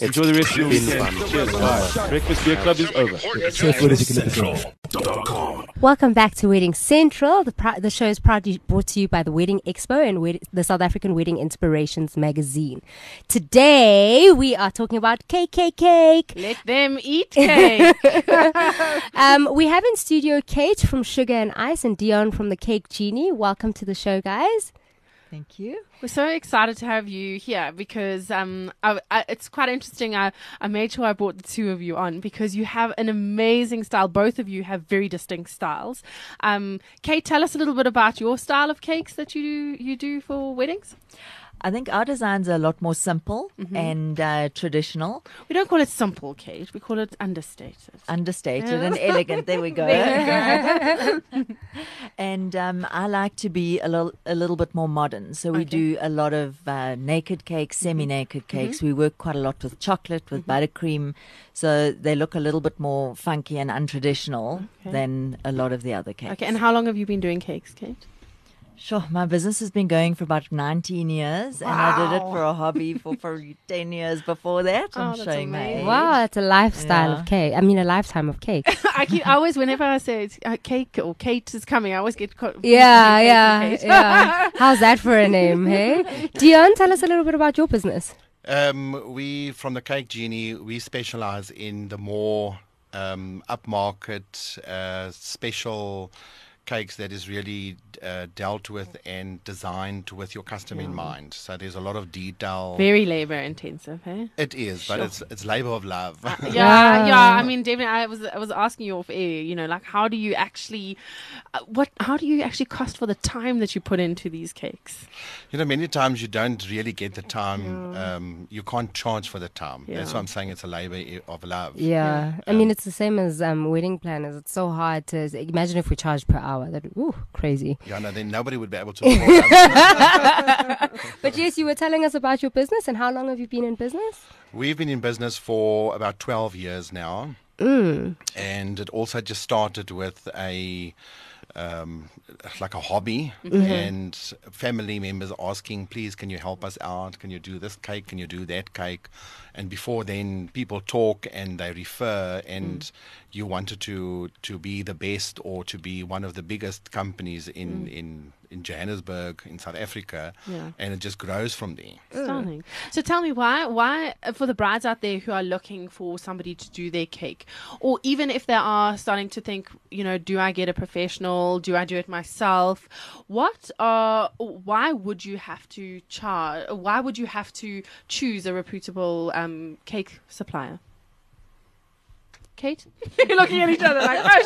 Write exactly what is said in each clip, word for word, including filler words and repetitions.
Enjoy the rest of your been weekend. fun. Cheers. Bye. Breakfast Beer Club is over. Central dot com. Welcome back to Wedding Central. The, pr- the show is proudly brought to you by the Wedding Expo and Wed- the South African Wedding Inspirations magazine. Today, we are talking about cake, cake, cake. Let them eat cake. um, we have in studio Kate from Sugar and Ice and Dion from the Cake Genie. Welcome to the show, guys. Thank you. We're so excited to have you here because um, I, I, it's quite interesting. I, I made sure I brought the two of you on because you have an amazing style. Both of you have very distinct styles. Um, Kate, tell us a little bit about your style of cakes that you do, you do for weddings. I think our designs are a lot more simple Mm-hmm. and uh, traditional, We don't call it simple, Kate. We call it understated. understated and elegant. There we go. There you go. And um, I like to be a little, a little bit more modern. So we Okay. do a lot of uh, naked cakes, semi-naked cakes. We work quite a lot with chocolate, with buttercream. So they look a little bit more funky and untraditional Okay. than a lot of the other cakes. Okay, and how long have you been doing cakes, Kate? Sure, my business has been going for about nineteen years, and I did it Wow. for a hobby for, for ten years before that. Oh, I'm that's showing my amazing. age. Wow, it's a lifestyle Yeah. of cake. I mean, a lifetime of cake. I keep I always, whenever I say it's, uh, cake or Kate is coming, I always get co- yeah, confused yeah, with Kate. yeah. How's that for a name, hey? Dion, tell us a little bit about your business. Um, we, from the Cake Genie, we specialize in the more um, upmarket, uh, special cakes that is really uh, dealt with and designed with your customer in mind. So there's a lot of detail. Very labor intensive, hey? It is, but Sure. it's it's labor of love. Yeah, yeah. I mean, David, I was I was asking you off air. You know, like how do you actually, uh, what? How do you actually cost for the time that you put into these cakes? You know, many times you don't really get the time. Um, you can't charge for the time. That's Yeah. why I'm saying it's a labor i- of love. Yeah, I mean, it's the same as um, wedding planners. It's so hard to imagine if we charge per hour. That ooh, crazy. Yeah, no, then nobody would be able to afford us. But yes, you were telling us about your business, and how long have you been in business? We've been in business for about twelve years now. Mm. And it also just started with a um, like a hobby Mm-hmm. and family members asking, please, can you help us out? Can you do this cake? Can you do that cake? And before then, people talk and they refer, and Mm. you wanted to to be the best or to be one of the biggest companies in in in Johannesburg, in South Africa, Yeah. and it just grows from there. Stunning. So tell me why why uh, for the brides out there who are looking for somebody to do their cake, or even if they are starting to think, you know, do I get a professional? Do I do it myself? What uh why would you have to charge? Why would you have to choose a reputable um cake supplier? Kate, you're looking at each other like, oh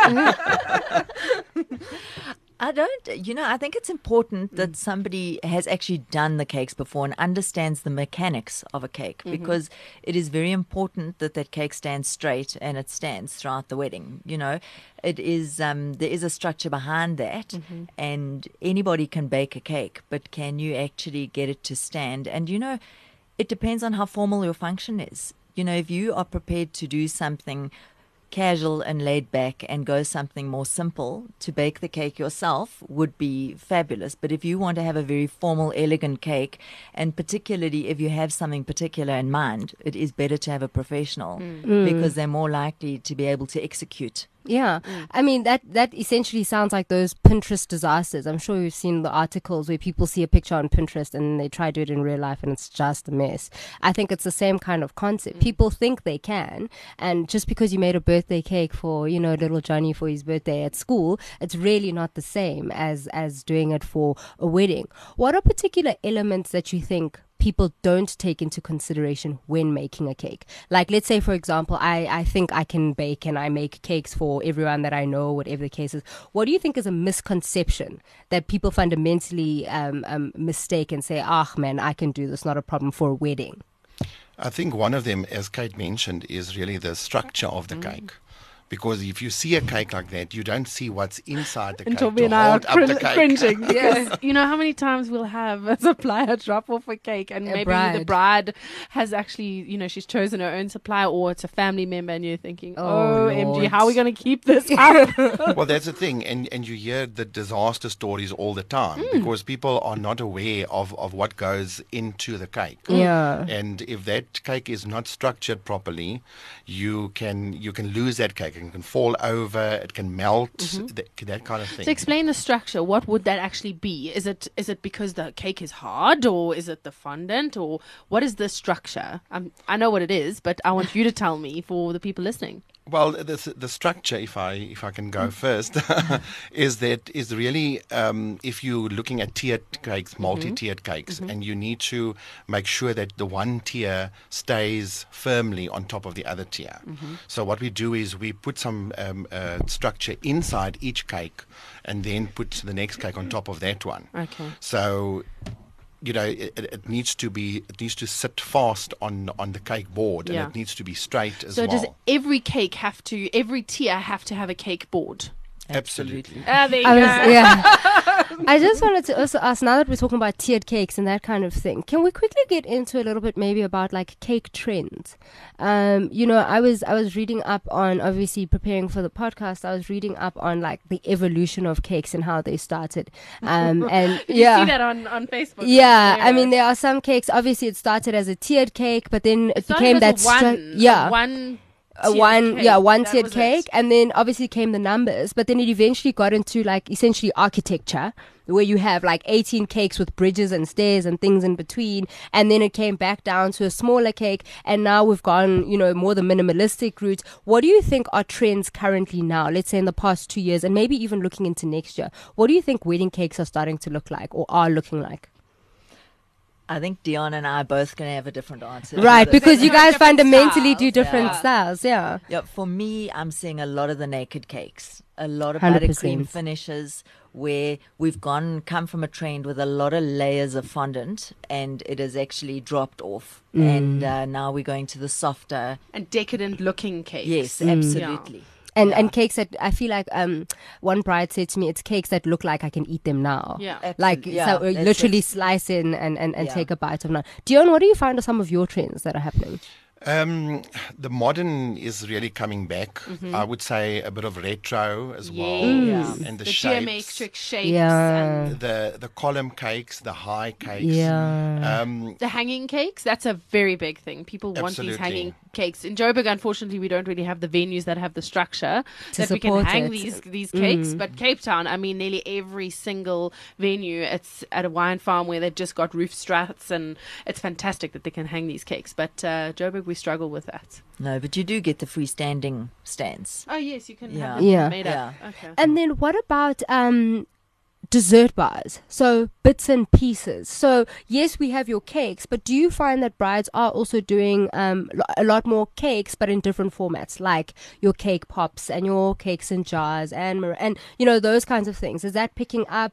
shit. I don't, you know, I think it's important that somebody has actually done the cakes before and understands the mechanics of a cake, because it is very important that that cake stands straight and it stands throughout the wedding. You know, it is, um, there is a structure behind that, and anybody can bake a cake, but can you actually get it to stand? And, you know, it depends on how formal your function is. You know, if you are prepared to do something casual and laid back and go something more simple, to bake the cake yourself would be fabulous. But if you want to have a very formal, elegant cake, and particularly if you have something particular in mind, it is better to have a professional, because they're more likely to be able to execute. Yeah, I mean that that essentially sounds like those Pinterest disasters. I'm sure you've seen the articles where people see a picture on Pinterest and they try to do it in real life and it's just a mess. I think it's the same kind of concept. People think they can, and just because you made a birthday cake for, you know, little Johnny for his birthday at school, it's really not the same as as doing it for a wedding. What are particular elements that you think people don't take into consideration when making a cake? Like, let's say, for example, I, I think I can bake and I make cakes for everyone that I know, whatever the case is. What do you think is a misconception that people fundamentally um, um, mistake and say, ah, man, I can do this, not a problem for a wedding? I think one of them, as Kate mentioned, is really the structure of the cake. Because if you see a cake like that, you don't see what's inside the And cake Toby to and I are hold up crin- the cake. cringing. Because you know how many times we'll have a supplier drop off a cake and A maybe bride. the bride has actually, you know, she's chosen her own supplier or it's a family member and you're thinking, Oh, oh, M G, Lord. how are we going to keep this up? Well, that's the thing, and and you hear the disaster stories all the time Mm. because people are not aware of, of what goes into the cake. Yeah. And if that cake is not structured properly, you can you can lose that cake. It can fall over. It can melt. That, that kind of thing. So explain the structure. What would that actually be? Is it is it because the cake is hard, or is it the fondant, or what is the structure? Um, I know what it is, but I want you to tell me for the people listening. Well, the the structure, if I if I can go first, is that is really um, if you're looking at tiered cakes, multi-tiered cakes, and you need to make sure that the one tier stays firmly on top of the other tier. So what we do is we put some um, uh, structure inside each cake, and then put the next cake on top of that one. Okay. So. You know, it, it it needs to be it needs to sit fast on on the cake board, Yeah. and it needs to be straight as So well. does every cake have to, every tier have to have a cake board? Absolutely. Ah, there you I go. was, yeah. I just wanted to also ask, now that we're talking about tiered cakes and that kind of thing, can we quickly get into a little bit maybe about like cake trends? Um, you know, I was I was reading up on, obviously preparing for the podcast, I was reading up on like the evolution of cakes and how they started. Um, and Did yeah. you see that on, on Facebook? Yeah, I Yeah. mean, there are some cakes. Obviously, it started as a tiered cake, but then it, Started became as that a one, stru- a yeah, one a tiered one, cake. yeah, one That tiered was cake, it. and then obviously came the numbers. But then it eventually got into like essentially architecture, where you have like eighteen cakes with bridges and stairs and things in between, and then it came back down to a smaller cake, and now we've gone, you know, more the minimalistic route. What do you think are trends currently now? Let's say in the past two years, and maybe even looking into next year. What do you think wedding cakes are starting to look like, or are looking like? I think Dion and I are both going to have a different answer. to Right, this. because you Different guys fundamentally styles, do different yeah. styles, yeah. Yeah, for me, I'm seeing a lot of the naked cakes, a lot of one hundred buttercream percent. finishes where we've gone come from a trend with a lot of layers of fondant, and it has actually dropped off, and uh, now we're going to the softer. And decadent looking cakes. Yes, absolutely. And Yeah. and cakes that I feel like um one bride said to me, it's cakes that look like I can eat them now. Yeah. Absolute- Like yeah, so uh, that's literally it. slice in and, and, and Yeah. take a bite of now. Dion, what do you find are some of your trends that are happening? Um, the modern is really coming back. Mm-hmm. I would say a bit of retro as well, Yes. and the, The shapes, geometric shapes. Yeah. And the the column cakes, the high cakes. Yeah. Um, the hanging cakes, that's a very big thing. People want these Absolutely. hanging cakes. In Joburg, unfortunately, we don't really have the venues that have the structure To that we can support hang it. these these cakes. But Cape Town, I mean, nearly every single venue, it's at a wine farm where they've just got roof struts, and it's fantastic that they can hang these cakes. But uh, Joburg, we struggle with that. No, but you do get the freestanding stands. Oh yes, you can Yeah. have them Yeah. made up. Okay. And then what about um dessert bars? So bits and pieces. So yes, we have your cakes, but do you find that brides are also doing um lo- a lot more cakes, but in different formats, like your cake pops and your cakes in jars and mar- and you know those kinds of things? Is that picking up?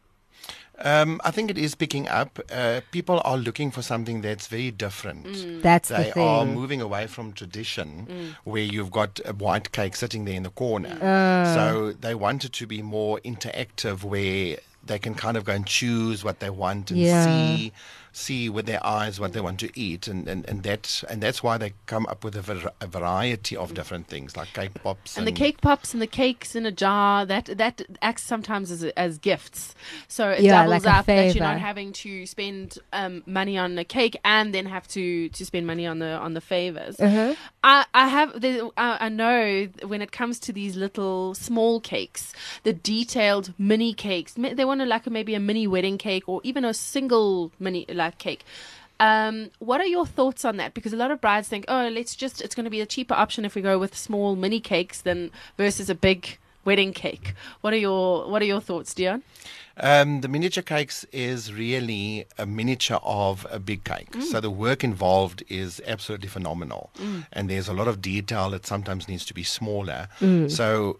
um, I think it is picking up. Uh, people are looking for something that's very different. That's They the thing. are moving away from tradition, where you've got a white cake sitting there in the corner. Ah. So they want it to be more interactive, where they can kind of go and choose what they want and Yeah. see see with their eyes what they want to eat, and, and, and that and that's why they come up with a, var- a variety of different things like cake pops And the cake pops and the cakes in a jar, that that acts sometimes as as gifts. So it Yeah, doubles like a up that you're favor. not having to spend um, money on the cake and then have to, to spend money on the on the favors. Uh-huh. I I have the, I, I know when it comes to these little small cakes, the detailed mini cakes, ma- they want to like a, maybe a mini wedding cake or even a single mini like cake. Um, what are your thoughts on that? Because a lot of brides think, oh, let's just, it's going to be a cheaper option if we go with small mini cakes than versus a big wedding cake. What are your What are your thoughts, Dion? Um, the miniature cakes is really a miniature of a big cake. So the work involved is absolutely phenomenal. And there's a lot of detail that sometimes needs to be smaller. So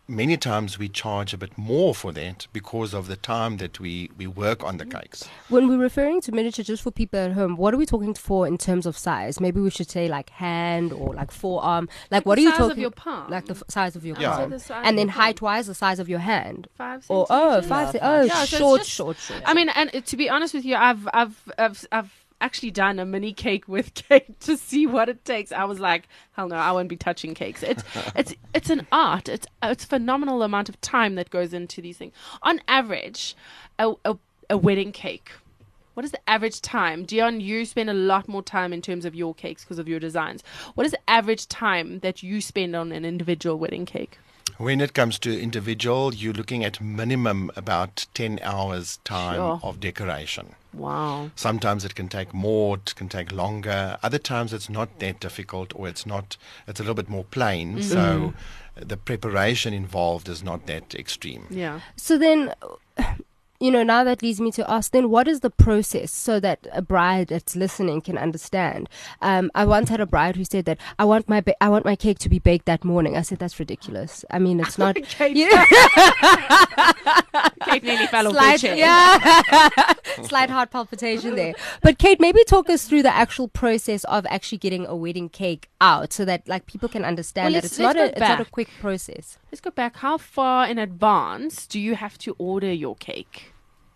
many times we charge a bit more for that because of the time that we, we work on the cakes. When we're referring to miniature, just for people at home, what are we talking for in terms of size? Maybe we should say like hand or like forearm. Like, Like what the are you size of talking? your palm. Like the f- size of your Yeah. palm. So the size And of then your palm. height-wise, the size of your hand. Five Or oh, centimeters. five. Yeah, ce- oh, five. Yeah, so it's short, just- short, short. I mean, and uh, to be honest with you, I've I've I've I've actually done a mini cake with Kate to see what it takes. I was like, hell no, I won't be touching cakes. It's it's it's an art. It's it's a phenomenal amount of time that goes into these things. On average, a a, a wedding cake. What is the average time? Dion, you spend a lot more time in terms of your cakes because of your designs. What is the average time that you spend on an individual wedding cake? When it comes to individual, you're looking at minimum about ten hours time Sure. of decoration. Wow. Sometimes it can take more, it can take longer. Other times it's not that difficult, or it's not, it's a little bit more plain. So the preparation involved is not that extreme. Yeah. So then, you know, now that leads me to ask, then what is the process so that a bride that's listening can understand? Um, I once had a bride who said that I want my ba- I want my cake to be baked that morning. I said that's ridiculous. I mean, it's not. Kate, You know, Kate nearly fell off the slight, chair. yeah, slight heart palpitation there. But Kate, maybe talk us through the actual process of actually getting a wedding cake out, so that like people can understand Well, that let's- it's not a let's it's go not a back. quick process. Let's go back. How far in advance do you have to order your cake?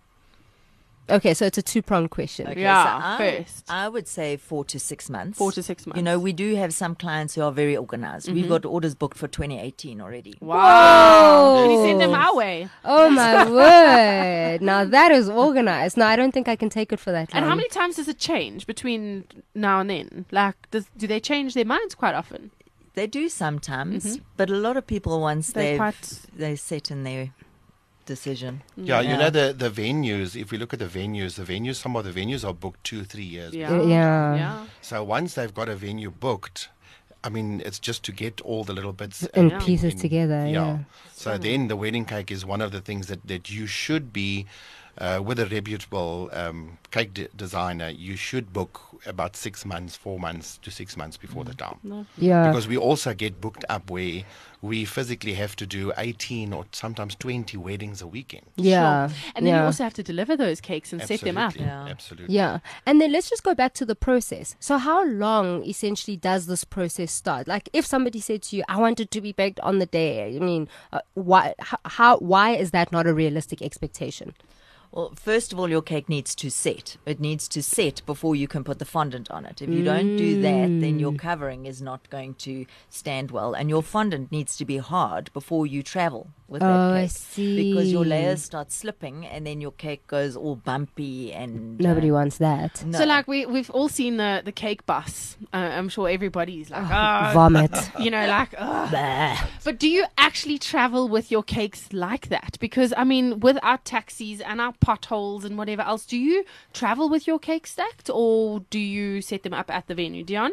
Okay, so it's a two pronged question. Okay, Yeah, so I, first. I would say four to six months. Four to six months. You know, we do have some clients who are very organized. We've got orders booked for twenty eighteen already. Wow. Can you send them our way? Oh my word! Now that is organized. No, I don't think I can take it for that long. And how many times does it change between now and then? Like, does, do they change their minds quite often? They do sometimes, but a lot of people, once They're they've quite- they set in their decision. Yeah, you Yeah. know, the, the venues, if we look at the venues, the venues, some of the venues are booked two, three years. Yeah. Yeah. Yeah. So once they've got a venue booked, I mean, it's just to get all the little bits And uh, pieces together, yeah. So then the wedding cake is one of the things that, that you should be, uh, with a reputable um, cake de- designer, you should book about six months, four months to six months before the time. Yeah. Because we also get booked up where we physically have to do eighteen or sometimes twenty weddings a weekend. Yeah. Sure. And then yeah. you also have to deliver those cakes and set them up. Absolutely, Yeah. Absolutely. Yeah. And then let's just go back to the process. So how long essentially does this process start? Like if somebody said to you, I want it to be baked on the day, I mean, uh, why, h- how, why is that not a realistic expectation? Well, first of all, your cake needs to set. It needs to set before you can put the fondant on it. If you don't do that, then your covering is not going to stand well. And your fondant needs to be hard before you travel with Oh, that I cake. see. Because your layers start slipping and then your cake goes all bumpy and... Nobody uh, wants that. no. So, like, we, we've all seen the, the cake bus. Uh, I'm sure everybody's like, oh, Vomit. you know, like, ugh. But do you actually travel with your cakes like that? Because, I mean, with our taxis and our potholes and whatever else, do you travel with your cake stacked or do you set them up at the venue? Dion?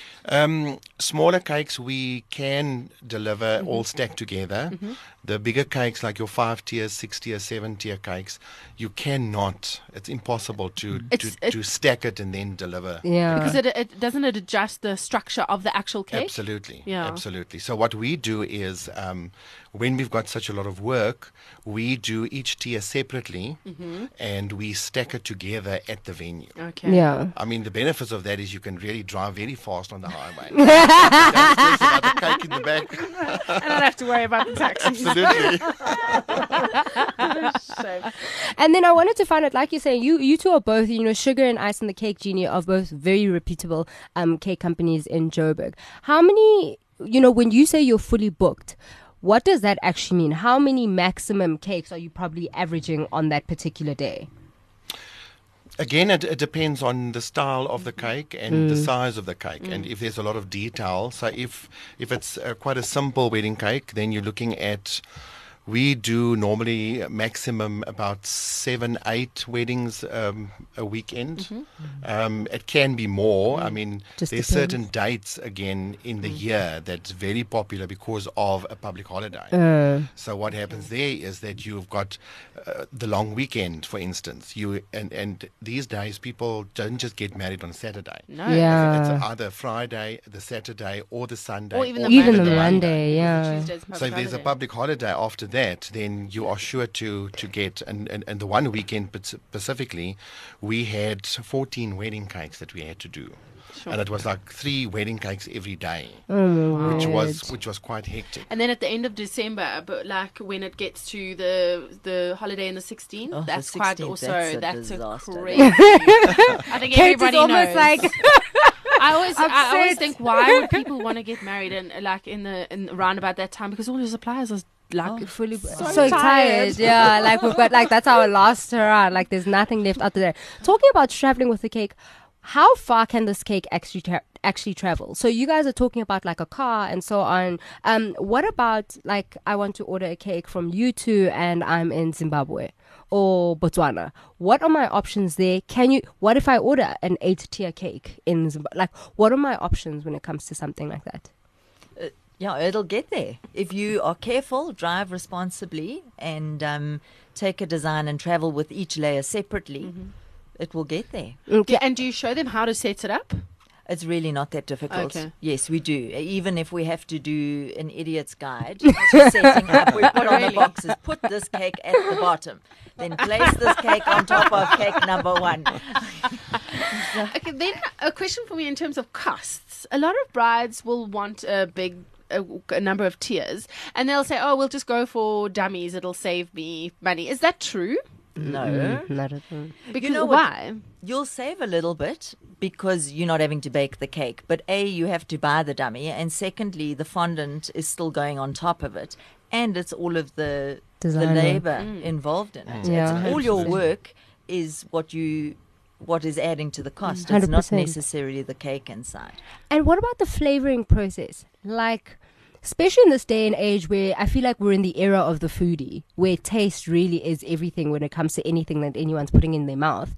Um, smaller cakes we can deliver all stacked together. The bigger cakes, like your five tiers, six tier, seven tier cakes, you cannot. It's impossible to It's- to, it- to stack it and then deliver. Yeah. Because it, it doesn't it adjust the structure of the actual cake? Absolutely, Yeah. absolutely. So what we do is, um, when we've got such a lot of work, we do each tier separately, and we stack it together at the venue. Okay. Yeah. I mean, the benefits of that is you can really drive very fast on the highway. Don't stress about the cake in the back. And I don't have to worry about the taxis. Absolutely. So, And then I wanted to find out, like you're saying, you, you two are both, you know, Sugar and Ice and the Cake Genie are both very reputable um, cake companies in Joburg. How many, you know, when you say you're fully booked, what does that actually mean? How many maximum cakes are you probably averaging on that particular day? Again, it, it depends on the style of the cake and the size of the cake, and if there's a lot of detail. So if if it's uh, quite a simple wedding cake, then you're looking at we do normally maximum about seven, eight weddings um, a weekend. Mm-hmm. Um, it can be more. I mean, Just there's depends. certain dates again in the year that's very popular because of a public holiday. Uh, So what happens there is that you've got uh, the long weekend, for instance. You and and these days people don't just get married on Saturday. No. Yeah. It's either Friday, the Saturday, or the Sunday, Or even the even the Monday. Monday, yeah. Tuesday's public So if there's a holiday. public holiday after that, then you are sure to, to get, and, and, and the one weekend pat- specifically, we had fourteen wedding cakes that we had to do. Sure. And it was like three wedding cakes every day, oh which my was word. which was quite hectic. And then at the end of December, but like when it gets to the the holiday in the sixteenth, Oh, the that's quite sixteenth, also that's a that's a disaster. crazy. I think Kate is everybody almost knows. like I always I always upset. think, why would people want to get married and like in the in around about that time, because all your suppliers are like fully so, so, tired. tired. Yeah, like we've got like that's our last hurrah. Like there's nothing left after that. Talking about traveling with the cake, how far can this cake actually tra- actually travel? So you guys are talking about like a car and so on. Um, what about like I want to order a cake from you two and I'm in Zimbabwe or Botswana? What are my options there? Can you? What if I order an eight-tier cake in Zimbabwe? Like, what are my options when it comes to something like that? Yeah, it'll get there. If you are careful, drive responsibly, and um, take a design and travel with each layer separately, Mm-hmm. it will get there. Do- and do you show them how to set it up? It's really not that difficult. Okay. Yes, we do. Even if we have to do an idiot's guide to setting up, we put on the Really? boxes, put this cake at the bottom, then place this cake on top of cake number one. Okay, then a question for me in terms of costs. A lot of brides will want a big a, a number of tiers, and they'll say, "Oh, we'll just go for dummies. It'll save me money." Is that true? No. Not at all. Because know what? why? You'll save a little bit because you're not having to bake the cake. But A, you have to buy the dummy. And secondly, the fondant is still going on top of it. And it's all of the, the Designer. labor Mm. involved in it. Yeah. It's all your Absolutely. work is what you what is adding to the cost. It's one hundred not percent. necessarily the cake inside. And what about the flavoring process? Like, especially in this day and age where I feel like we're in the era of the foodie, where taste really is everything when it comes to anything that anyone's putting in their mouth.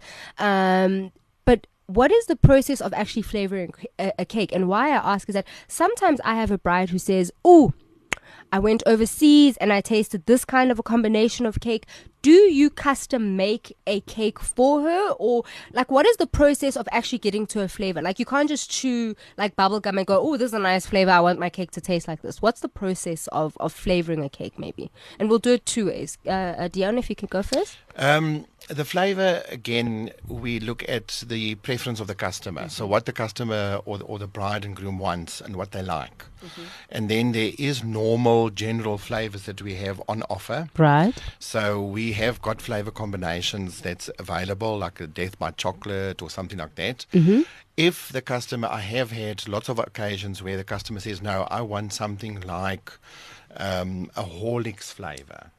Um, but what is the process of actually flavoring a, a cake? And why I ask is that sometimes I have a bride who says, "Oh, I went overseas and I tasted this kind of a combination of cake." Do you custom make a cake for her? Or like, what is the process of actually getting to a flavor? Like, you can't just chew like bubble gum and go, "Oh, this is a nice flavor. I want my cake to taste like this." What's the process of, of flavoring a cake maybe? And we'll do it two ways. Uh, uh, Dion, if you can go first. Um, the flavor, again, we look at the preference of the customer. So what the customer or the, or the bride and groom wants and what they like. And then there is normal general flavors that we have on offer. Right. So we have got flavor combinations that's available, like a Death by Chocolate or something like that. Mm-hmm. If the customer, I have had lots of occasions where the customer says, "No, I want something like um, a Horlicks flavor."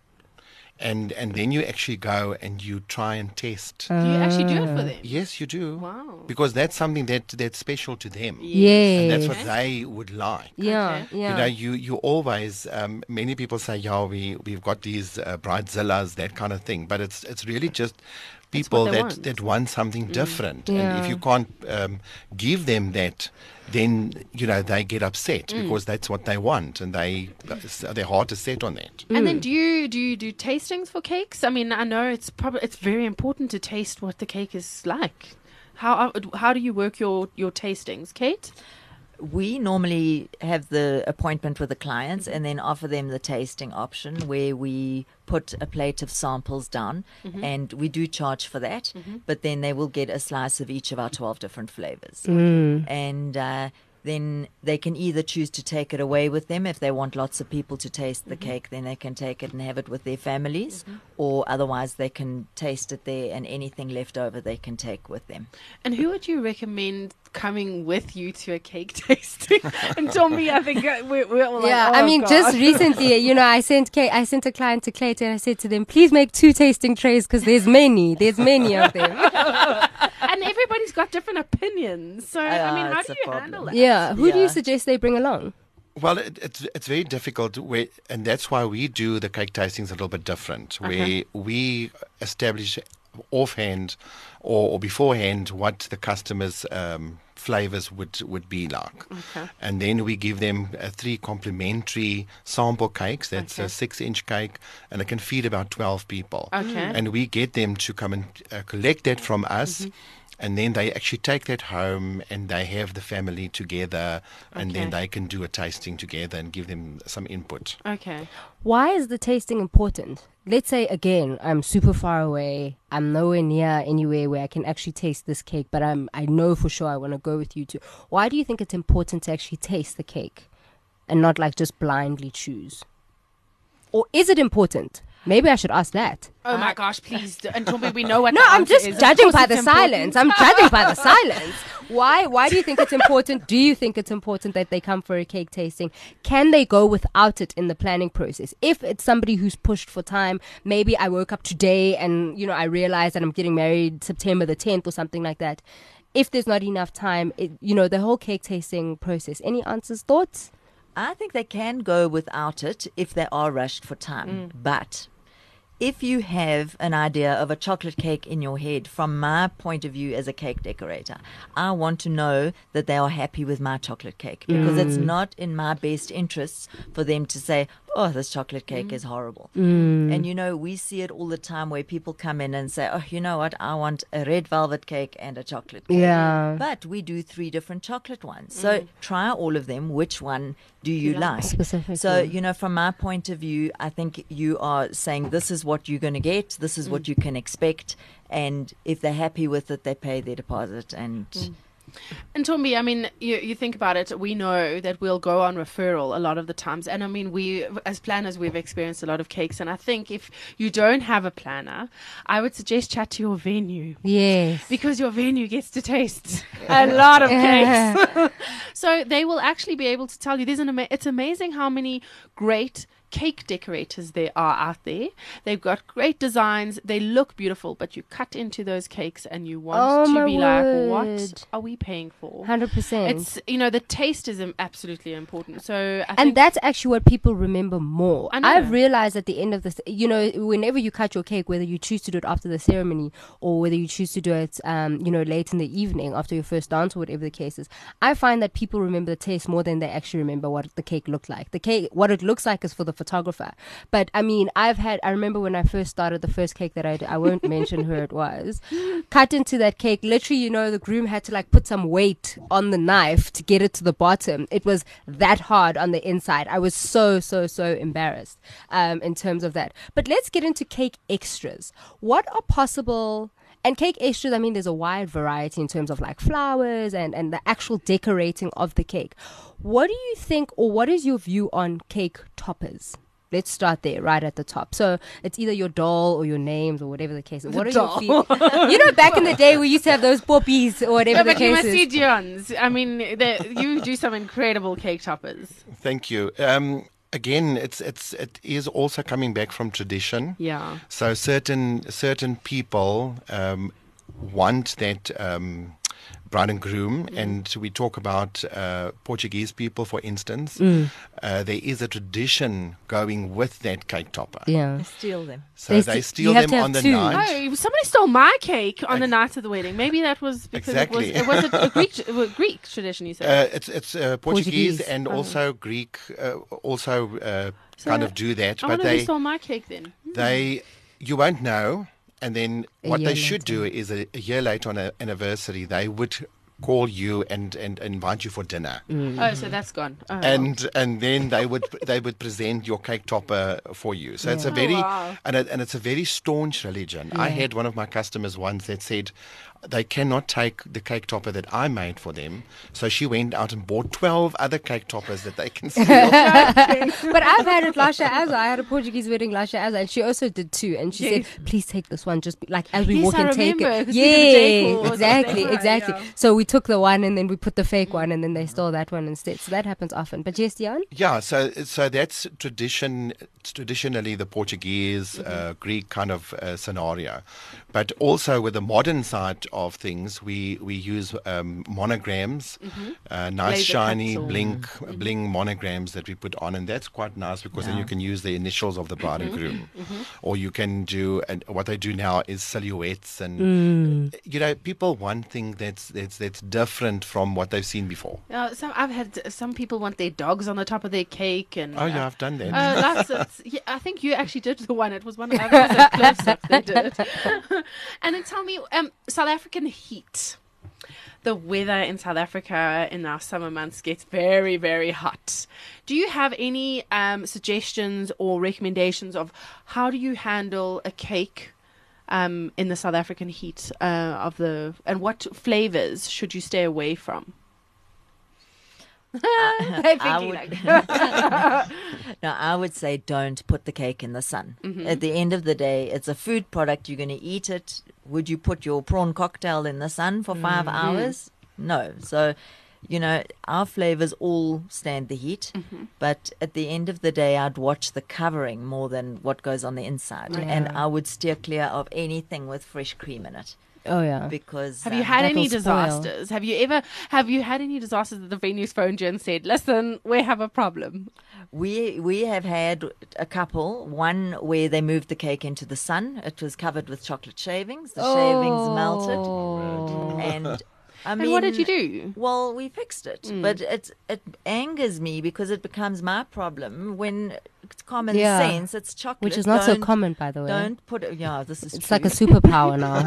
And and then you actually go and you try and test. Do you actually do it for them? Yes, you do. Wow. Because that's something that that's special to them. Yes. And that's what they would like. Yeah, Okay. yeah. You know, you, you always, um, many people say, yeah, we, we've got these uh, bridezillas, that kind of thing. But it's it's really just people they that, want. that want something different. And Yeah. if you can't um, give them that, then, you know, they get upset because that's what they want. And they, their heart is set on that. And then do you do you do tastings for cakes? I mean, I know it's probably it's very important to taste what the cake is like. How how do you work your your tastings, Kate? We normally have the appointment with the clients and then offer them the tasting option where we put a plate of samples down and we do charge for that, but then they will get a slice of each of our twelve different flavors. And uh, then they can either choose to take it away with them if they want lots of people to taste the cake, then they can take it and have it with their families, or otherwise they can taste it there and anything left over they can take with them. And who would you recommend coming with you to a cake tasting? And Tommy, I think uh, we're, we're all like, Yeah, oh, I mean, God. just recently, you know, I sent Kate, I sent a client to Clayton and I said to them, "Please make two tasting trays because there's many, there's many of them." And everybody's got different opinions. So, I Ah, mean, how it's do a you problem. handle that? Yeah, who do you Yeah. suggest they bring along? Well, it, it's it's very difficult, where, and that's why we do the cake tastings a little bit different. Okay. Where we establish offhand or, or beforehand what the customers' um, flavors would, would be like, Okay. and then we give them uh, three complimentary sample cakes. That's Okay. a six-inch cake, and it can feed about twelve people. Okay. And we get them to come and uh, collect that from us. Mm-hmm. And then they actually take that home and they have the family together, and then Okay. they can do a tasting together and give them some input. Okay. Why is the tasting important? Let's say, again, I'm super far away. I'm nowhere near anywhere where I can actually taste this cake, but I'm, I know for sure I want to go with you too. Why do you think it's important to actually taste the cake and not like just blindly choose? Or is it important? Maybe I should ask that. Oh my gosh, please. d- And Tombi, we know what No, the I'm answer just is. Of judging course by it's the important. silence. I'm judging by the silence. Why? Why do you think it's important? Do you think it's important that they come for a cake tasting? Can they go without it in the planning process? If it's somebody who's pushed for time, maybe I woke up today and you know I realized that I'm getting married September the tenth or something like that. If there's not enough time, it, you know the whole cake tasting process. Any answers, thoughts? I think they can go without it if they are rushed for time. But if you have an idea of a chocolate cake in your head, from my point of view as a cake decorator, I want to know that they are happy with my chocolate cake, because it's not in my best interests for them to say, oh, this chocolate cake is horrible. And, you know, we see it all the time where people come in and say, oh, you know what, I want a red velvet cake and a chocolate cake. Yeah. But we do three different chocolate ones. So try all of them. Which one do you like? Specifically. So, you know, from my point of view, I think you are saying this is what you're going to get, this is what you can expect. And if they're happy with it, they pay their deposit. And And Tombi, I mean, you, you think about it, we know that we'll go on referral a lot of the times. And I mean, we, as planners, we've experienced a lot of cakes. And I think if you don't have a planner, I would suggest chat to your venue. Yes. Because your venue gets to taste a lot of cakes. So they will actually be able to tell you. There's an ama- it's amazing how many great cake decorators there are out there. They've got great designs. They look beautiful, but you cut into those cakes and you want Oh, to my be like, word. what are we paying for? one hundred percent. It's, you know, the taste is um, absolutely important. So I And think that's actually what people remember more. I know. I've realized at the end of this, you know, whenever you cut your cake, whether you choose to do it after the ceremony or whether you choose to do it, um, you know, late in the evening after your first dance or whatever the case is, I find that people remember the taste more than they actually remember what the cake looked like. The cake, what it looks like is for the photographer. But I mean, I've had, I remember when I first started, the first cake that I did, I won't mention who it was, cut into that cake. Literally, you know, the groom had to like put some weight on the knife to get it to the bottom. It was that hard on the inside. I was so, so, so embarrassed um, in terms of that. But let's get into cake extras. What are possible... And cake extras, I mean, there's a wide variety in terms of like flowers and, and the actual decorating of the cake. What do you think, or what is your view on cake toppers? Let's start there, right at the top. So it's either your doll or your names or whatever the case is. What are doll. your feel- You know, back in the day, we used to have those poppies or whatever no, the but you case must is. see Dion's. I mean, the, you do some incredible cake toppers. Thank you. Um, again, it's it's it is also coming back from tradition. Yeah. So certain certain people um, want that um, bride and groom, Mm. and we talk about uh, Portuguese people, for instance. Mm. Uh, there is a tradition going with that cake topper. Yeah. steal them. So They they, st- steal you have them to have on the two. night. Oh, somebody stole my cake on the Ex- night of the wedding. Maybe that was because Exactly. it was, it was a, a Greek, it was Greek tradition, you said. Uh, it's it's uh, Portuguese, Portuguese. and Oh. also Greek. Uh, also uh, So kind of do that, I but wonder who they stole my cake then. they you won't know. And then A what year they should later. do is a, a year later on an anniversary, they would call you and, and invite you for dinner. Oh, so that's gone. Oh, And and then they would they would present your cake topper for you. So it's a very Oh, wow. and it, and it's a very staunch religion. I had one of my customers once that said they cannot take the cake topper that I made for them. So she went out and bought twelve other cake toppers that they can steal. But I've had it Lasha Azza. I had a Portuguese wedding Lasha Azza, and she also did too. And she Yes. said, "Please take this one, just be, like as we Yes, walk I in, take remember, it." 'cause we did the decor or Yeah, exactly, something. exactly. Yeah. So we took the one, and then we put the fake one, and then they stole that one instead. So that happens often. But yes, Dion? Yeah, so so that's tradition. It's traditionally the Portuguese, Mm-hmm. uh, Greek kind of uh, scenario, but also with the modern side of things, we we use um, monograms, Mm-hmm. uh, nice Laser shiny cuts or- blink bling monograms that we put on, and that's quite nice because then you can use the initials of the bride and groom, or you can do. And what I do now is silhouettes, and you know, people want things that's that's that's different from what they've seen before. Uh, some I've had some people want their dogs on the top of their cake, and Oh yeah, uh, I've done that. Uh, that's it's, yeah, I think you actually did the one. It was one of the clips that they did. And then tell me, um, South African heat. The weather in South Africa in our summer months gets very, very hot. Do you have any um, suggestions or recommendations of how do you handle a cake um, in the South African heat uh, of the, and what flavors should you stay away from? I would, no, I would say don't put the cake in the sun. Mm-hmm. At the end of the day, it's a food product. You're going to eat it. Would you put your prawn cocktail in the sun for five Mm-hmm. hours? No. So, you know, our flavors all stand the heat. Mm-hmm. But at the end of the day, I'd watch the covering more than what goes on the inside. And I would steer clear of anything with fresh cream in it. Oh yeah. Because Have you um, had that any will spoil. disasters? Have you ever have you had any disasters that the venues phoned you and said, "Listen, we have a problem"? We we have had a couple. One where they moved the cake into the sun. It was covered with chocolate shavings. The shavings melted, and I mean, And what did you do? Well, we fixed it, but it it angers me because it becomes my problem when it's common Yeah. sense. It's chocolate, Which is not so Don't- common, by the way. Don't put it. Yeah, this is It's true. like a superpower now.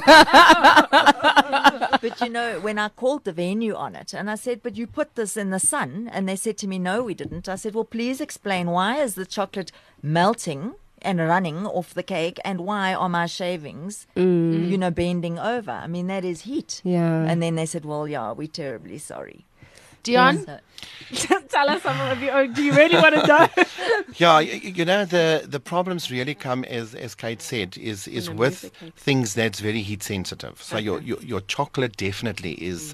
But you know, when I called the venue on it and I said, but you put this in the sun, and they said to me, no, we didn't. I said, well, please explain, why is the chocolate melting and running off the cake, and why are my shavings, you know, bending over? I mean, that is heat. Yeah. And then they said, well, yeah, we're terribly sorry. Dion, So, tell us some of you. Oh, do you really want to know? Yeah, y- y- you know, the, the problems really come, as as Kate said, is is When they with move the cake. things that's very heat sensitive. So your, your your chocolate definitely is.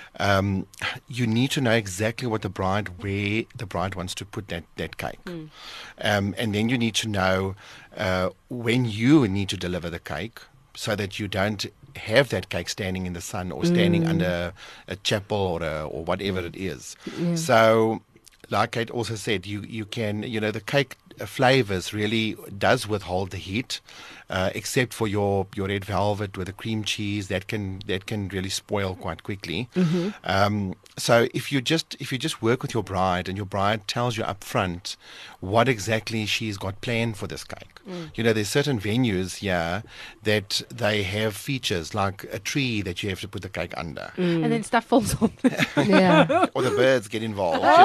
Um, you need to know exactly what the bride where the bride wants to put that that cake, um, and then you need to know uh, when you need to deliver the cake, so that you don't have that cake standing in the sun or standing under a chapel or a, or whatever it is. So, like Kate also said, you you can, you know, the cake flavors really does withhold the heat, uh, except for your your red velvet with the cream cheese that can that can really spoil quite quickly. Um, so if you just if you just work with your bride, and your bride tells you up front what exactly she's got planned for this cake. You know, there's certain venues here that they have features like a tree that you have to put the cake under, And then stuff falls off. Yeah. or the birds get involved. you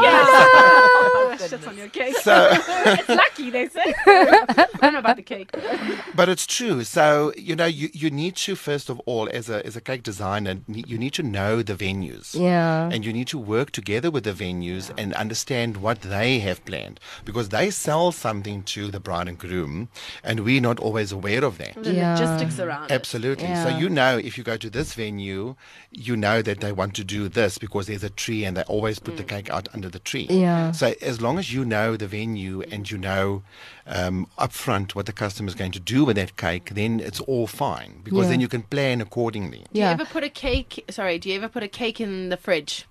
know. Shit's on your cake. So, It's lucky, they say. I don't know about the cake. but it's true. So you know, you, you need to first of all, as a as a cake designer, ne- you need to know the venues. Yeah. And you need to work together with the venues and understand what they have planned, because they sell something to the bride and groom, and we're not always aware of that. The Yeah. logistics around it. Absolutely. So Yeah. you know, if you go to this venue, you know that they want to do this because there's a tree, and they always put the cake out under the tree. Yeah. So as long as you know the venue and you know um, upfront what the customer is going to do with that cake, then it's all fine, because Yeah. then you can plan accordingly. Do you Yeah. ever put a cake, sorry, do you ever put a cake in the fridge?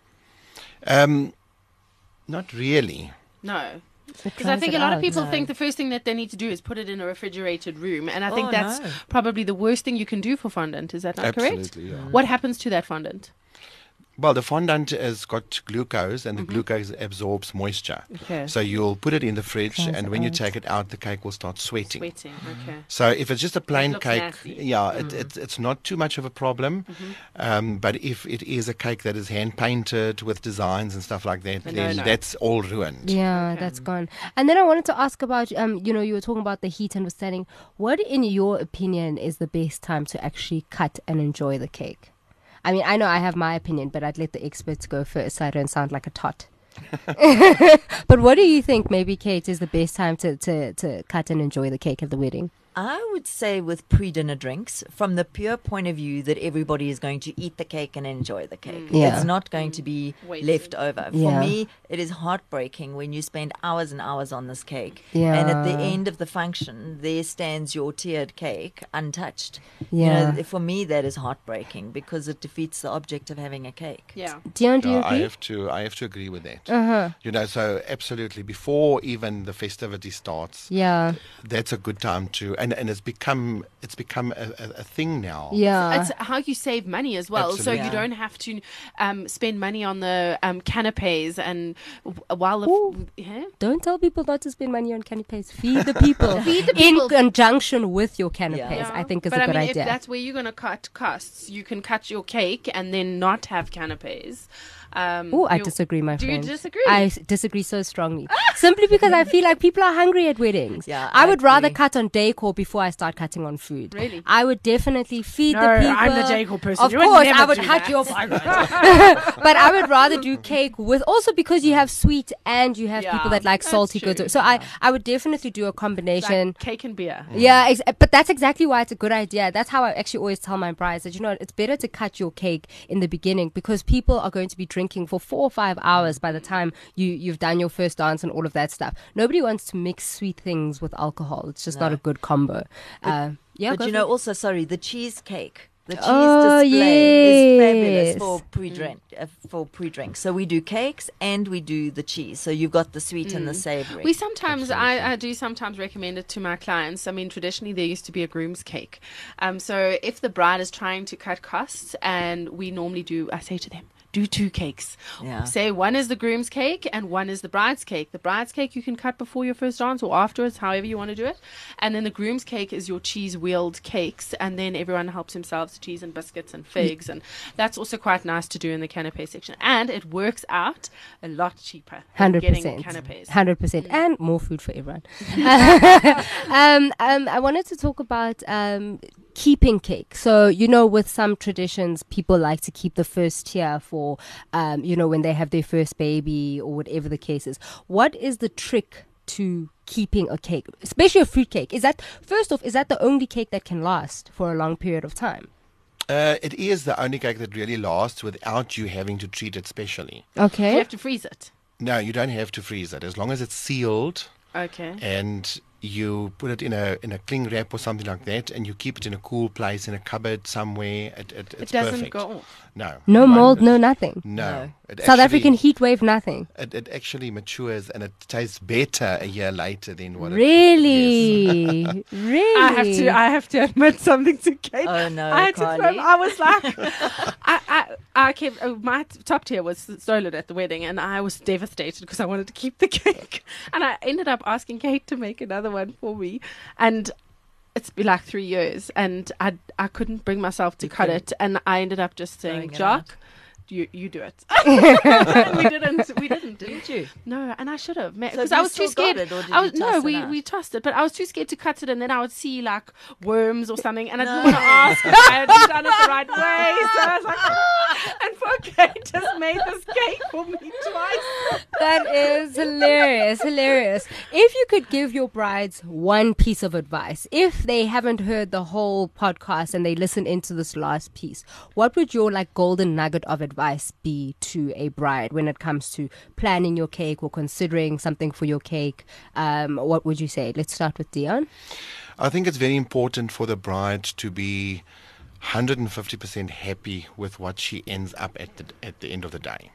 Um, not really. No. Because I dries think it a lot of out. people No. think the first thing that they need to do is put it in a refrigerated room. And I think Oh, that's no. probably the worst thing you can do for fondant. Is that not correct? Absolutely, yeah. What happens to that fondant? Well, the fondant has got glucose, and the glucose absorbs moisture. Okay. So you'll put it in the fridge, Dries and it when you out. take it out, the cake will start sweating. Sweating. Okay. So if it's just a plain looks cake, nasty. yeah, it, it, it's not too much of a problem. Um, but if it is a cake that is hand painted with designs and stuff like that, No, then no. that's all ruined. Yeah, Okay. that's gone. And then I wanted to ask about, um, you know, you were talking about the heat and setting. What, in your opinion, is the best time to actually cut and enjoy the cake? I mean, I know I have my opinion, but I'd let the experts go first so I don't sound like a tot. But what do you think, maybe, Kate, is the best time to, to, to cut and enjoy the cake at the wedding? I would say with pre-dinner drinks, from the pure point of view that everybody is going to eat the cake and enjoy the cake. Yeah. It's not going to be Wasted. left over. For Yeah. me, it is heartbreaking when you spend hours and hours on this cake. Yeah. And at the end of the function, there stands your tiered cake untouched. Yeah. You know, for me, that is heartbreaking because it defeats the object of having a cake. Yeah. Dion, do you Yeah, I agree? have to. I have to agree with that. Uh-huh. You know, so absolutely before even the festivity starts, Yeah. that's a good time to. And, and it's become it's become a, a, a thing now. Yeah. It's how you save money as well. So Absolutely. you don't have to um, spend money on the um, canapes and w- while the Ooh. yeah. Don't tell people not to spend money on canapes. Feed the people. Feed the people. In conjunction with your canapes, Yeah. I think is but a I good mean, idea. if that's where you're going to cut costs, you can cut your cake and then not have canapes. Um, Oh, I you- disagree, my do friend. you disagree? I s- disagree so strongly. Simply because I feel like people are hungry at weddings. Yeah, I I would rather agree. cut on decor before I start cutting on food. Really? I would definitely feed No, the people. I'm the decor person. Of You would course, never I would do cut that. your But I would rather do cake with, also because you have sweet and you have Yeah, people that like that's salty true. goods. So I, I would definitely do a combination. Like cake and beer. Yeah, ex- but that's exactly why it's a good idea. That's how I actually always tell my brides that, you know, it's better to cut your cake in the beginning because people are going to be drinking for four or five hours by the time you, you've done your first dance and all of that stuff. Nobody wants to mix sweet things with alcohol. It's just not a good combo. Uh, yeah, But go you for know, it. also, sorry, the cheesecake. The cheese Oh, display is fabulous yes. for pre-drink. Uh, for pre-drink, so we do cakes and we do the cheese. So you've got the sweet and the savory. We sometimes, I, I do sometimes recommend it to my clients. I mean, traditionally there used to be a groom's cake. Um, so if the bride is trying to cut costs, and we normally do, I say to them, do two cakes. Yeah. Say one is the groom's cake and one is the bride's cake. The bride's cake you can cut before your first dance or afterwards, however you want to do it. And then the groom's cake is your cheese wheeled cakes, and then everyone helps themselves to cheese and biscuits and figs, and that's also quite nice to do in the canapé section. And it works out a lot cheaper than Hundred getting percent, canapés. hundred percent, and more food for everyone. um, um, I wanted to talk about um, keeping cake. So, you know, with some traditions, people like to keep the first tier for, um, you know, when they have their first baby or whatever the case is. What is the trick to keeping a cake, especially a fruit cake? Is that, first off, is that the only cake that can last for a long period of time? Uh, it is the only cake that really lasts without you having to treat it specially. You Okay. have to freeze it. No, you don't have to freeze it. As long as it's sealed Okay. and you put it in a in a cling wrap or something like that, and you keep it in a cool place in a cupboard somewhere. It, it, It it's doesn't perfect. go off. No. No it won't. mold, no nothing. No. No. It South actually- African heat wave, nothing. It, it actually matures and it tastes better a year later than what it Really? Yes. Really? I have to. I have to admit something to Kate. Oh, no, I had to Carly. throw, I was like, I, I, I kept uh, my t- top tier was stolen at the wedding, and I was devastated because I wanted to keep the cake, and I ended up asking Kate to make another one for me, and it's been like three years, and I I couldn't bring myself to You cut couldn't. it, and I ended up just saying, Throwing it Jock, you you do it. we didn't. We didn't. Didn't you? No, and I should have So because have I you was too still got scared. it, or did I you was, no, toss it we out? we tossed it, but I was too scared to cut it, and then I would see like worms or something, and I didn't No. want to ask if I hadn't done it the right way. So I was like, "Ah." And poor Kate just made this cake for me twice. That is hilarious, hilarious. If you could give your brides one piece of advice, if they haven't heard the whole podcast and they listen into this last piece, what would your like golden nugget of advice be to a bride when it comes to planning your cake or considering something for your cake? Um, what would you say? Let's start with Dion. I think it's very important for the bride to be one hundred fifty percent happy with what she ends up at the, at the end of the day.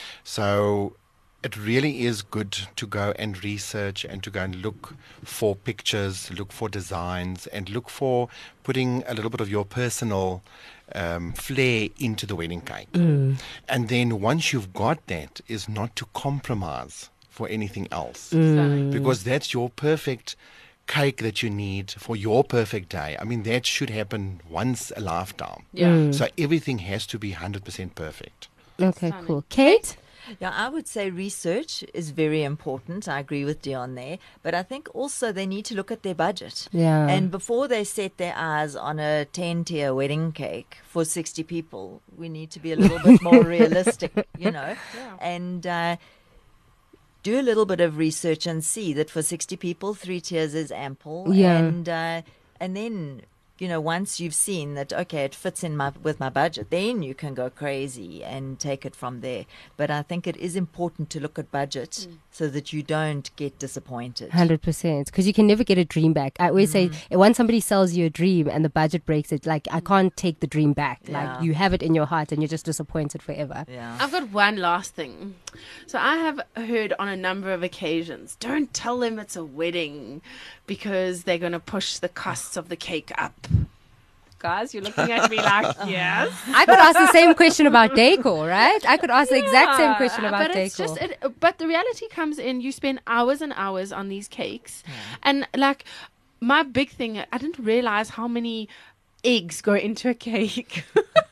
So it really is good to go and research and to go and look for pictures, look for designs, and look for putting a little bit of your personal um, flair into the wedding cake. And then once you've got that, is not to compromise for anything else. Because that's your perfect cake that you need for your perfect day. I mean, that should happen once a lifetime. Yeah. So everything has to be one hundred percent perfect. Okay, Stunning. cool. Kate? Yeah, I would say research is very important. I agree with Dion there. But I think also they need to look at their budget. Yeah. And before they set their eyes on a ten-tier wedding cake for sixty people, we need to be a little bit more realistic, you know. Yeah. And uh, do a little bit of research and see that for sixty people, three tiers is ample. Yeah. And uh, And then, you know, once you've seen that, okay, it fits in my with my budget, then you can go crazy and take it from there. But I think it is important to look at budget mm. so that you don't get disappointed. one hundred percent. Because you can never get a dream back. I always mm. say, once somebody sells you a dream and the budget breaks it, like, I can't take the dream back. Yeah. Like, you have it in your heart and you're just disappointed forever. Yeah. I've got one last thing. So I have heard on a number of occasions, don't tell them it's a wedding because they're going to push the costs of the cake up. Guys, you're looking at me like, yes. I could ask the same question about decor, right? I could ask the exact same question about but decor. It's just, it, but the reality comes in, you spend hours and hours on these cakes. Yeah. And like, my big thing, I didn't realize how many eggs go into a cake.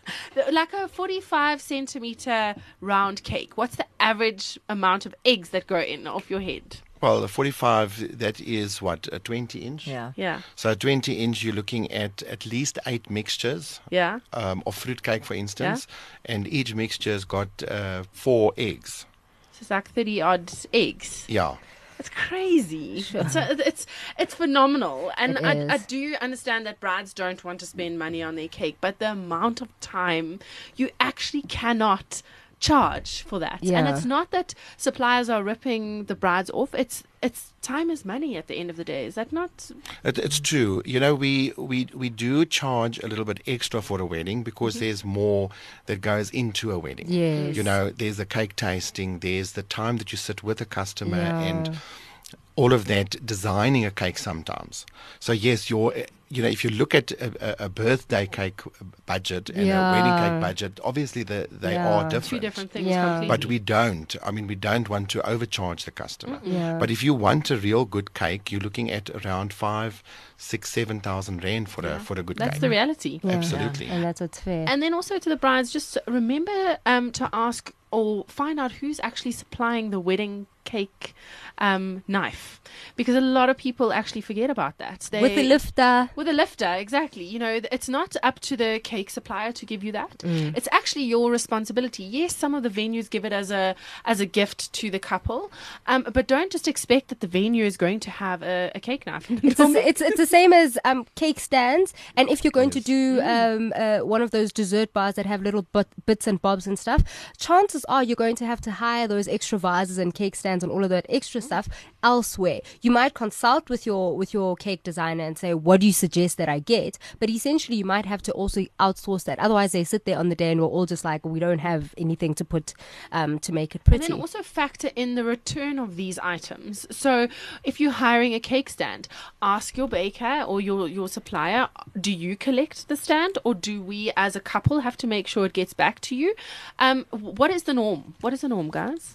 Like a forty-five centimeter round cake. What's the average amount of eggs that go in off your head? Well, the forty-five, that is what, a twenty inch? Yeah. Yeah. So twenty inch, you're looking at at least eight mixtures Yeah. um, of fruit cake, for instance, and each mixture's got uh, four eggs. So it's like thirty odd eggs. Yeah. It's crazy. It's, a, it's it's phenomenal, and It I, is. I do understand that brides don't want to spend money on their cake, but the amount of time you actually cannot charge for that. And Yeah. it's not that suppliers are ripping the brides off. It's it's time is money at the end of the day. Is that not? It, it's true. You know, we, we, we do charge a little bit extra for a wedding because Mm-hmm. there's more that goes into a wedding. Yes. You know, there's the cake tasting, there's the time that you sit with a customer Yeah. and all of that, designing a cake sometimes. So yes, your you know, if you look at a, a birthday cake budget and Yeah. a wedding cake budget, obviously the, they Yeah. are Two different. Two different things Yeah. completely. But we don't. I mean, we don't want to overcharge the customer. Yeah. But if you want a real good cake, you're looking at around five, six, seven thousand rand for a for a good That's cake. the reality. Yeah. Absolutely. And that's what's fair. And then also to the brides, just remember um, to ask or find out who's actually supplying the wedding cake um, knife, because a lot of people actually forget about that. They, With the lifter. With a lifter, exactly. You know, th- it's not up to the cake supplier to give you that. It's actually your responsibility. Yes, some of the venues give it as a as a gift to the couple, um, but don't just expect that the venue is going to have a, a cake knife. It's, the, it's it's the same as um, cake stands, and if you're going to do um, uh, one of those dessert bars that have little but, bits and bobs and stuff, chances are you're going to have to hire those extra vases and cake stands and all of that extra stuff elsewhere. You might consult with your with your cake designer and say, what do you suggest that I get? But essentially, you might have to also outsource that. Otherwise, they sit there on the day and we're all just like, we don't have anything to put um, to make it pretty. And then also factor in the return of these items. So if you're hiring a cake stand, ask your baker or your, your supplier, do you collect the stand, or do we as a couple have to make sure it gets back to you? Um, what is the norm? What is the norm, guys?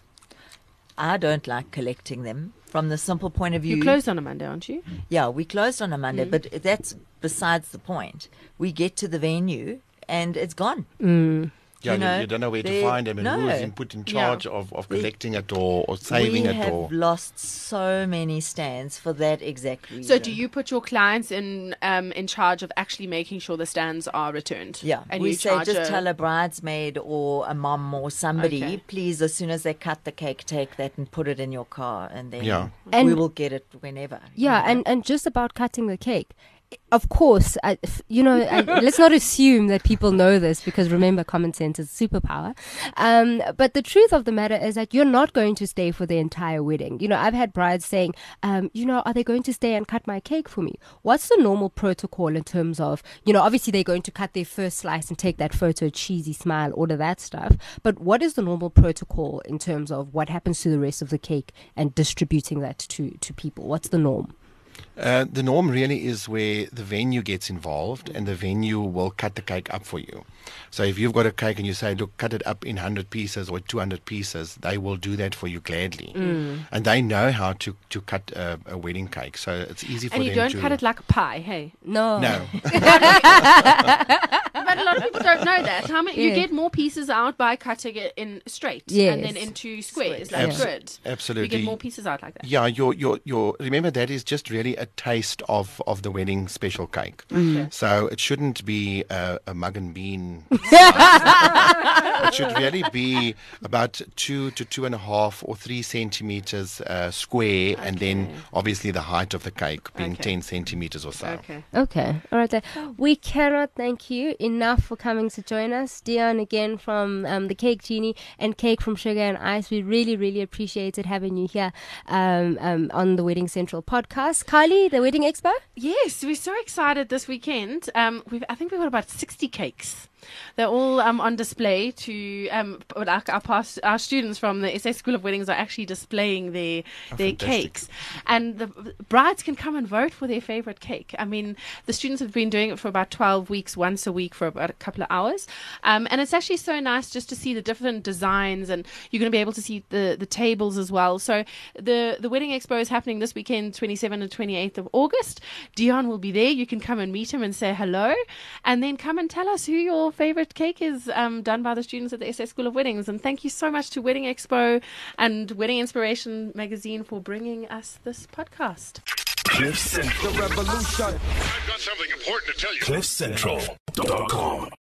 I don't like collecting them from the simple point of view. You're closed on a Monday, aren't you? Yeah, we closed on a Monday, Mm. but that's besides the point. We get to the venue and it's gone. Yeah, You you, know, you don't know where to they- find them and who is no. in, put in Yeah. charge of, of collecting it or, or saving we it. have Or lost so many stands for that exact reason. So do you put your clients in um, in charge of actually making sure the stands are returned? Yeah, And we you say charge just a- tell a bridesmaid or a mum or somebody, Okay. please, as soon as they cut the cake, take that and put it in your car, and then Yeah. we And- will get it whenever. Yeah, you know. and, and just about cutting the cake. Of course, I, f- you know, I, let's not assume that people know this, because remember, common sense is superpower. Um, but the truth of the matter is that you're not going to stay for the entire wedding. You know, I've had brides saying, um, you know, are they going to stay and cut my cake for me? What's the normal protocol in terms of, you know, obviously they're going to cut their first slice and take that photo, cheesy smile, all of that stuff. But what is the normal protocol in terms of what happens to the rest of the cake and distributing that to, to people? What's the norm? Uh, the norm really is where the venue gets involved and the venue will cut the cake up for you. So if you've got a cake and you say, look, cut it up in one hundred pieces or two hundred pieces, they will do that for you gladly. And they know how to, to cut a, a wedding cake. So it's easy for And them you don't to... cut it like a pie, hey? No. No. But a lot of people don't know that. How many you Yeah. get more pieces out by cutting it in straight Yes. and then into squares, like Abs- grid. absolutely. You get more pieces out like that. Yeah, your, your, your, remember that is just really really a taste of, of the wedding special cake. Okay. So it shouldn't be a, a mug and bean. It should really be about two to two and a half or three centimeters uh, square, Okay. and then obviously the height of the cake being Okay. ten centimeters or so. Okay. Okay, all right. Then. We cannot thank you enough for coming to join us, Dion, again from um, the Cake Genie and Cake from Sugar and Ice. We really, really appreciated having you here um, um, on the Wedding Central podcast. Kylie, the Wedding Expo. Yes, we're so excited this weekend. Um, we've I think we've got about sixty cakes. They're all um, on display to um, our, our, past, our students from the S A School of Weddings are actually displaying their their fantastic. cakes, and the brides can come and vote for their favorite cake. I mean, the students have been doing it for about twelve weeks, once a week for about a couple of hours, um, and it's actually so nice just to see the different designs, and you're going to be able to see the, the tables as well. So the the Wedding Expo is happening this weekend, twenty-seventh and twenty-eighth of August. Dion will be there. You can come and meet him and say hello, and then come and tell us who your favorite cake is um, done by the students at the S A School of Weddings. And thank you so much to Wedding Expo and Wedding Inspiration magazine for bringing us this podcast. Cliff Central. I've got something important to tell you. Cliff Central dot com.